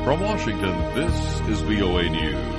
From Washington, this is VOA News.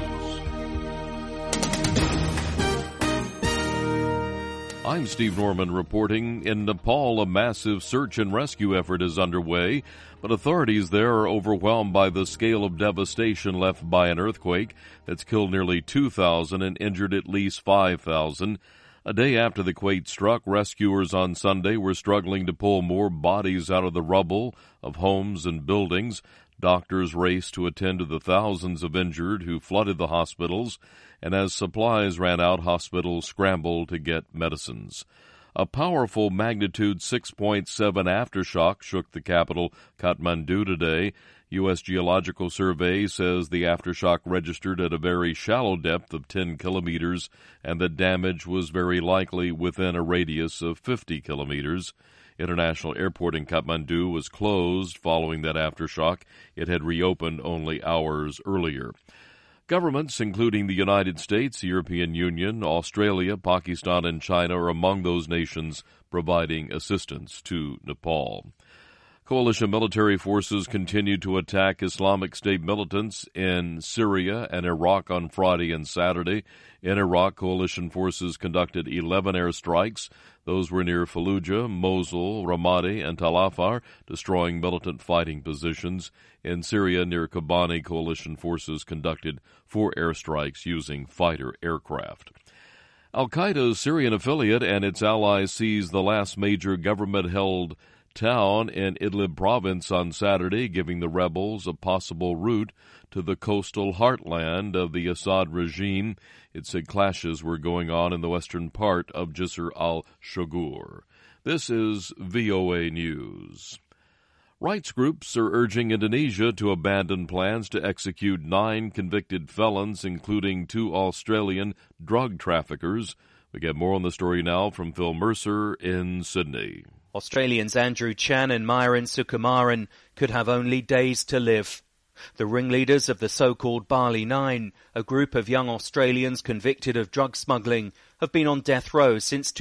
I'm Steve Norman reporting. In Nepal, a massive search and rescue effort is underway, but authorities there are overwhelmed by the scale of devastation left by an earthquake that's killed nearly 2,000 and injured at least 5,000. A day after the quake struck, rescuers on Sunday were struggling to pull more bodies out of the rubble of homes and buildings. Doctors raced to attend to the thousands of injured who flooded the hospitals, and as supplies ran out, hospitals scrambled to get medicines. A powerful magnitude 6.7 aftershock shook the capital, Kathmandu, today. U.S. Geological Survey says the aftershock registered at a very shallow depth of 10 kilometers, and the damage was very likely within a radius of 50 kilometers. International Airport in Kathmandu was closed following that aftershock. It had reopened only hours earlier. Governments, including the United States, the European Union, Australia, Pakistan, and China, are among those nations providing assistance to Nepal. Coalition military forces continued to attack Islamic State militants in Syria and Iraq on Friday and Saturday. In Iraq, coalition forces conducted 11 airstrikes. Those were near Fallujah, Mosul, Ramadi, and Tal Afar, destroying militant fighting positions. In Syria, near Kobani, coalition forces conducted 4 airstrikes using fighter aircraft. Al-Qaeda's Syrian affiliate and its allies seized the last major government-held town in Idlib province on Saturday, giving the rebels a possible route to the coastal heartland of the Assad regime. It said clashes were going on in the western part of Jisr al-Shogur. This is VOA News. Rights groups are urging Indonesia to abandon plans to execute 9 convicted felons, including 2 Australian drug traffickers. We get more on the story now from Phil Mercer in Sydney. Australians Andrew Chan and Myron Sukumaran could have only days to live. The ringleaders of the so-called Bali Nine, a group of young Australians convicted of drug smuggling, have been on death row since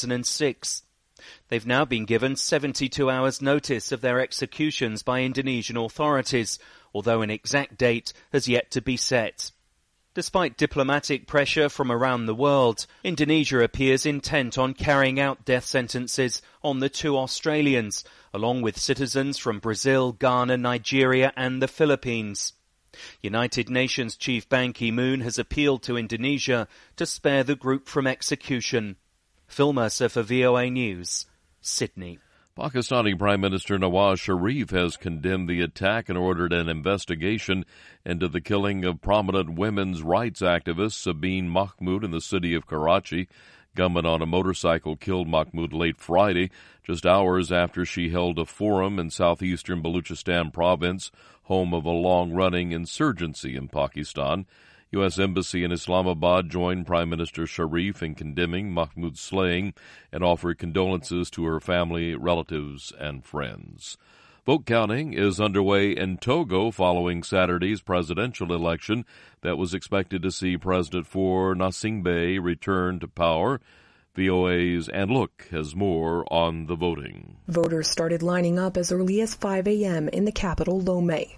2006. They've now been given 72 hours notice of their executions by Indonesian authorities, although an exact date has yet to be set. Despite diplomatic pressure from around the world, Indonesia appears intent on carrying out death sentences on the 2 Australians, along with citizens from Brazil, Ghana, Nigeria and the Philippines. United Nations Chief Ban Ki-moon has appealed to Indonesia to spare the group from execution. Phil Mercer for VOA News, Sydney. Pakistani Prime Minister Nawaz Sharif has condemned the attack and ordered an investigation into the killing of prominent women's rights activist Sabine Mahmood in the city of Karachi. Gunmen on a motorcycle killed Mahmood late Friday, just hours after she held a forum in southeastern Baluchistan province, home of a long-running insurgency in Pakistan. U.S. Embassy in Islamabad joined Prime Minister Sharif in condemning Mahmoud's slaying and offered condolences to her family, relatives, and friends. Vote counting is underway in Togo following Saturday's presidential election that was expected to see President Faure Gnassingbé return to power. VOA's Ann Look has more on the voting. Voters started lining up as early as 5 a.m. in the capital, Lomé.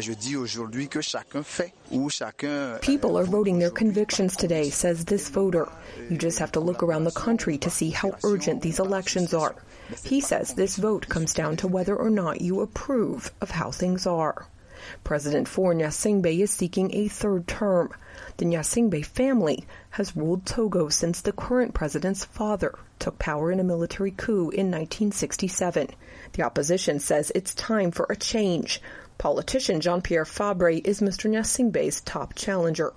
People are voting their convictions today, says this voter. You just have to look around the country to see how urgent these elections are. He says this vote comes down to whether or not you approve of how things are. President Faure Gnassingbé is seeking a 3rd term. The Gnassingbé family has ruled Togo since the current president's father took power in a military coup in 1967. The opposition says it's time for a change. Politician Jean-Pierre Fabre is Mr. Gnassingbé's top challenger.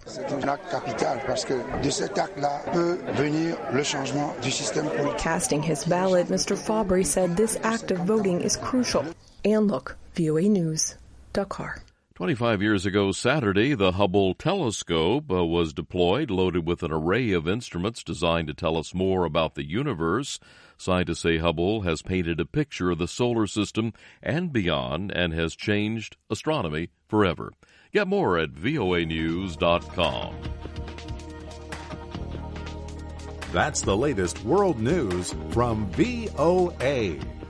Casting his ballot, Mr. Fabre said this act of voting is crucial. Ann Look, VOA News, Dakar. 25 years ago Saturday, the Hubble telescope was deployed, loaded with an array of instruments designed to tell us more about the universe. Scientists say Hubble has painted a picture of the solar system and beyond and has changed astronomy forever. Get more at voanews.com. That's the latest world news from VOA.